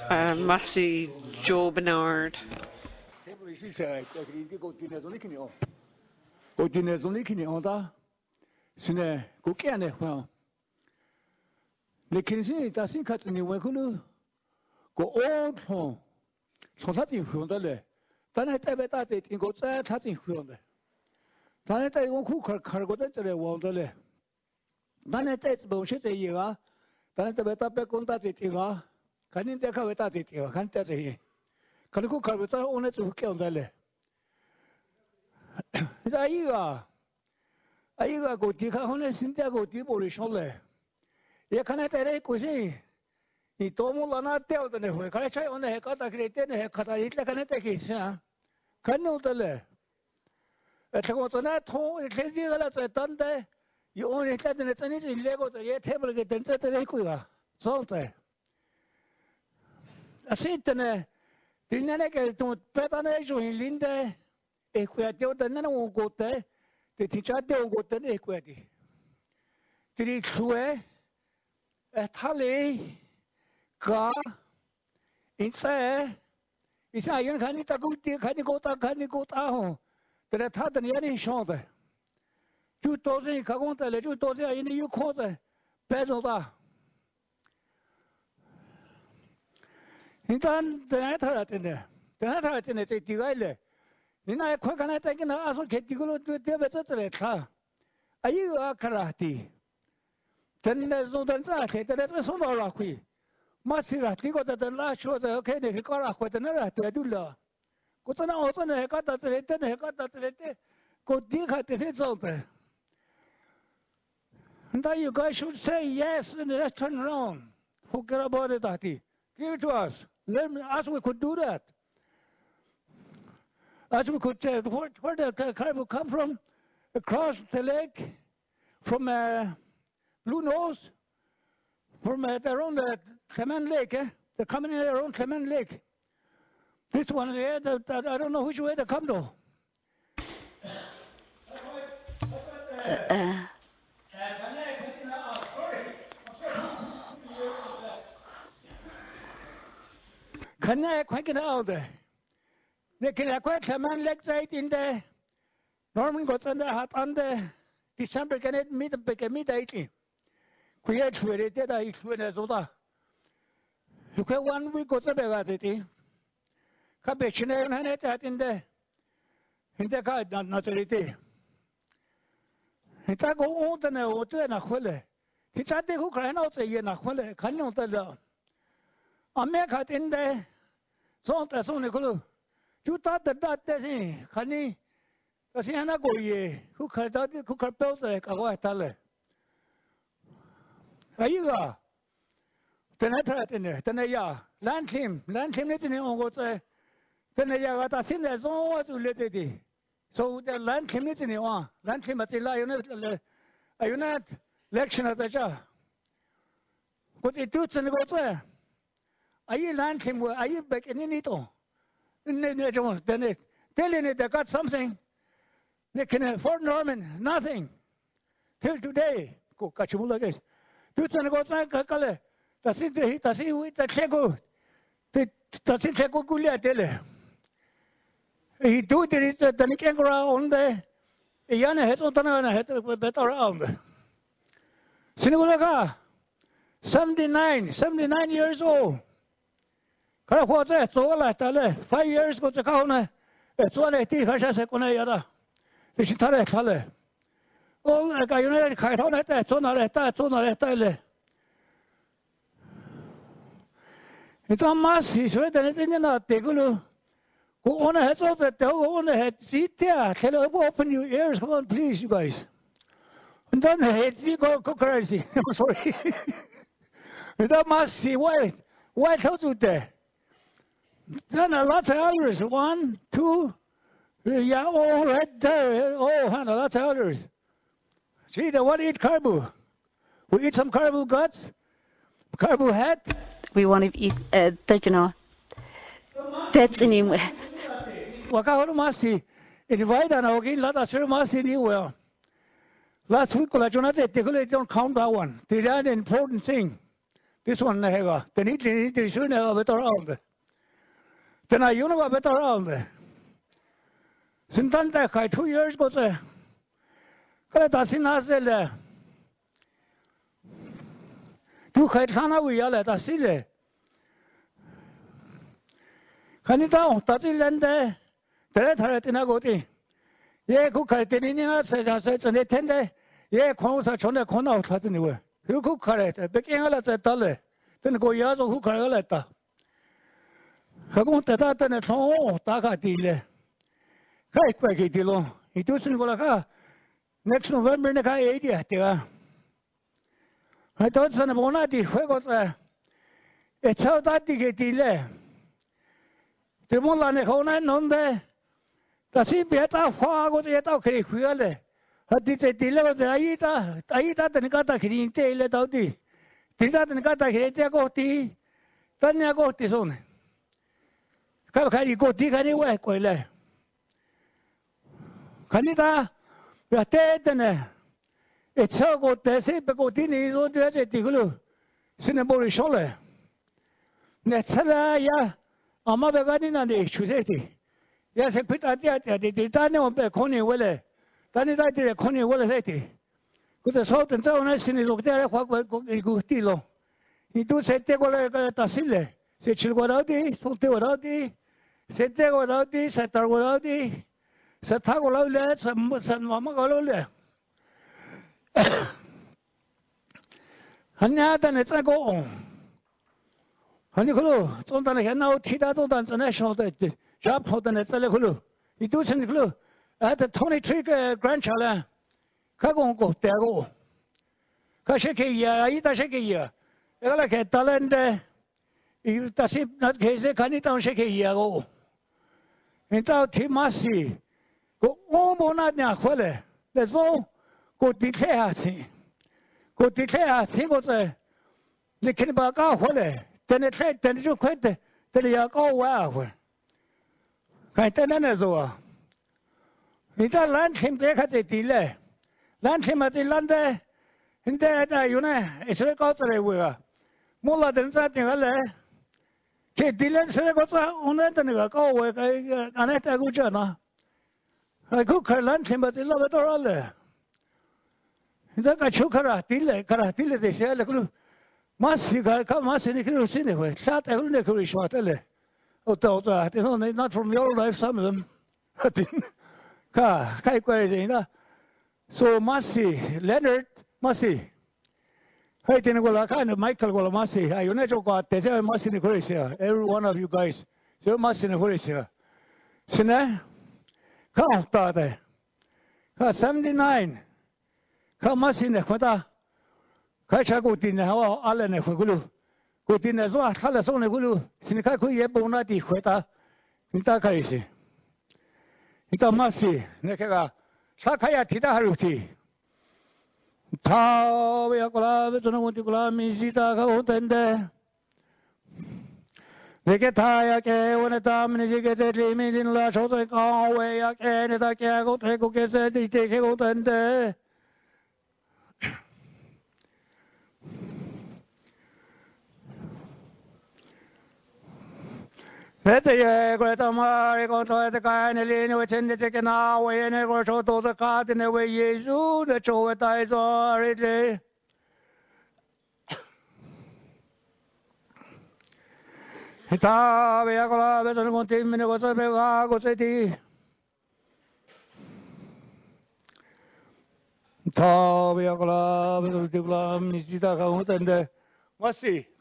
Massey Joe Bernard. Aiga go tika hone sinta go ti polishon le. Ye kana tere kusi. Ni tomo lana teo de ne hoye. Kana chai one he kata krete ne he kata itle kana te kisa. Kana utale. Etko tsana thon etlezi gala tsa tande. Ye on etla de ne tsani si lego tsa ye table ke tente tere kuiga. Zonte. Asitene dinane ke tu petane jo linde e kuya teo de ne no gote. Te tichate o gote ne kuya. Tiri klue, thale, ka, insa, isa yan khani takuti khani kota ho. Tere tha dan yani shonde. Ju toze kagonta le ju toze ayini yu khote. Pezo da. Intan tena thara tene te tigaile. Nina khwa kana ta kina aso kheti gulo te betere tha. Ayu akarati. Tenne zondan sa the tere so la qui. Masira tigo da la sho da ke ne ka ra khwa tena ra te dulla. Ko tsana o tsana ka ta trete ko di khate se zolte. And then you guys should say yes and let's turn around. Forget about it, Ati. Give it to us. Let me ask we could do that. As we could say, where the caribou come from? Across the lake, from Blue Nose, from around the Clement Lake. They're coming in around Clement Lake. This one here, I don't know which way they come though. Kanya quite out there. They can quite Clement Lake side in there. Norman got on the hot on the December can it meet the meet 80. Create where it did I when as oda. You can 1 week go to the Vati. Cabation and it in the guide not a day. It's a go old and a water and a hulle. It's a day who cry out a year and a hulle. Can you tell them? I make it in there. So that's only clue. You thought that thing, honey. Kasi hana go ye, who cut out the cooker bells like a white tale. Ayuga. Tenatra in there, Tenaya, land him, let in on what's a Tenaya, what I seen as all to let it. So the land him is in one, land him at the lion, a unit election at the jar. What it does and goes there. Are you land him? Are you back in it? Then it telling it they got something. They can afford Norman nothing till today. Go Kachimula guys. Tutsan goes like a color. Does it with the Chego? Does it Chego Gulia tele? He do it is the Nikangra on the Yana head on the head better around. Sinulaga 79 years old. Karakwata, so like 5 years go to Kauna. It's one I think I shall say Kunayada. The Shitare Kale. Oh, like I united Kaitona, that's on a tale. It's a mass, he's read that it's in a tegulu. Go on ahead of that, go on ahead, sit there, tell her, open your ears, come on, please, you guys. And then head, see, go crazy. I'm sorry. That must see, why told you there? Then a lot of others, 1, 2, yeah, all right there, oh, and a lot of others. See, they want to eat caribou. We eat some caribou guts, caribou head. We want to eat, pets anyway. Wakahoro Masi, invite and I'll get Lata Masi anywhere. Last week, I don't count that one. They did an important thing. This one nega. Then it should never better around. Then I you know better around. Since then, 2 years ago, that's in Azele. You had Sana, we are at Asile. Can it down? That's in Lende. The letter in a goatee. Ye cook at the Nina says, I said, and attend. Ye calls a chona corner out anywhere. You cook it, begin at a dollar. Then go yards of hook letter. I want that and a phone, Taka dealer. Kai Quacky Dilo. He doesn't go like next November, the guy 80. I thought son of Bonati, where was it's how that they delay. The Molane Hona non there. The sea better far was yet okay, really. How did they deliver the Aida? Aida and Gata Kirin tail it out. Did that and Gata Kirita Tanya got this on. Can you go dig anywhere, Quayle? Canada, we are dead and it's so good. They say, because Dini is on the other Tigulu. Cinnabori Shole. Netala, ya, Amabagani and the Chuseti. Yes, I put at the Tano Beconi Welle. Tanita did a Connie Welle. With the salt and so nice in his look there, what good tilo. He do say, take what I got a sile. Said, Chilguaradi, Sultiwaradi, said, take what out this, at Tarwaradi, said, Tagola, some Mamagolola. Hanyatan, it's a go on. Honeyculu, sometimes I know Tida International job for the Netzalekulu. He does in the clue. I had a 23 grandchild. Kagongo, Dago. Kashiki, Aida Shiki. I like a talent. You does it not case, Kanita Shiki Yago. Without Timasi. Go on, Bonadna, Quelle. Let's all go declare. Go declare, single the Kinabaka, Quelle. Then it said, then you quit the Yak, oh wow. Can't tell another. It land him back at the delay. Land him at the land there. And there, you know, it's a record everywhere. More than something, Dylan said, "What's on it?" And I go, "I can't go to I cook her lunch, but I love it all there." That I took her a deal, they say, Massica, come Massini, anyway. Shot a little short, not from your life, some of them. So Massey, Leonard Massey. I didn't go like Michael Golamasi. I never got the Massey in Croatia. Every one of you guys. So Massey in Croatia. Sina? Come, Tade. 79. Come, Massey in the Quata. Kacha go in the Hawa, Allen, Hulu. Go in the Zoa, Salason, Hulu. Sinikaku Yebonati, Queta. Intakaisi. Ita Massey, Nekega. Sakaya Tita Haruti. Tao Yakola, Vetonagula, Misita, Hotende. Vegetaya, when a time is get a limit in La Chota, away again, and I can't go take a guess at the take Hotende. Let the great American to the kind of lean which in the chicken away and ever show to the cart in the way Yesu, the Chowetai is already. Ita Viacola, Veton Montim, was a Begago City. Ita Viacola, Veton Misita, and the Masi.